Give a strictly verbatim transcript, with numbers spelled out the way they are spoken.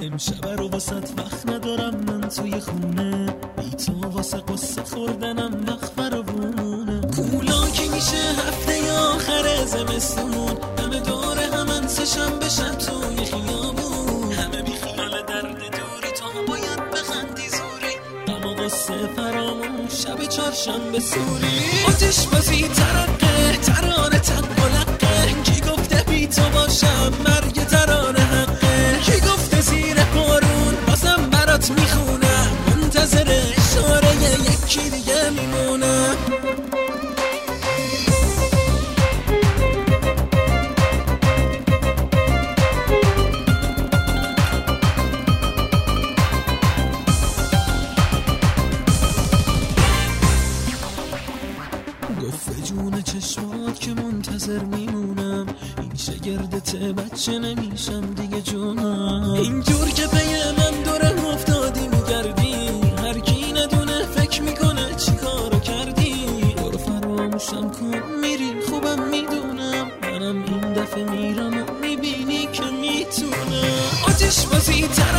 امشب رو واسط وقت ندارم من توی خونه، بی تو واسه قصه خوردنم وقت فراوونه. کولا که میشه هفته آخر زمستون، همه داره همن سه شنبه شب توی خیابون، همه بی خیال درد دوری، تو باید بخندی زوری، اما قصه فرامون شب چهارشنبه سوری. آتش بازی ترقه ترانه تنقلقه، کی گفته بی تو باشم مرگ ترانه حقه، کی گفته زیر بارون بازم برات میخونم، منتظر اشاره یکی دیگه میمونم. گفت جون چشمات که منتظر میمونم، این شگردت بچه نمیشم دیگه جونم. اینجور که پی من دوره افتادی میگردی، هر کی ندونه فکر میکنه چی کارو کردی. برو فراموشم کن میری خوبم میدونم، منم این دفعه میرم و میبینی که میتونم. آتش بازی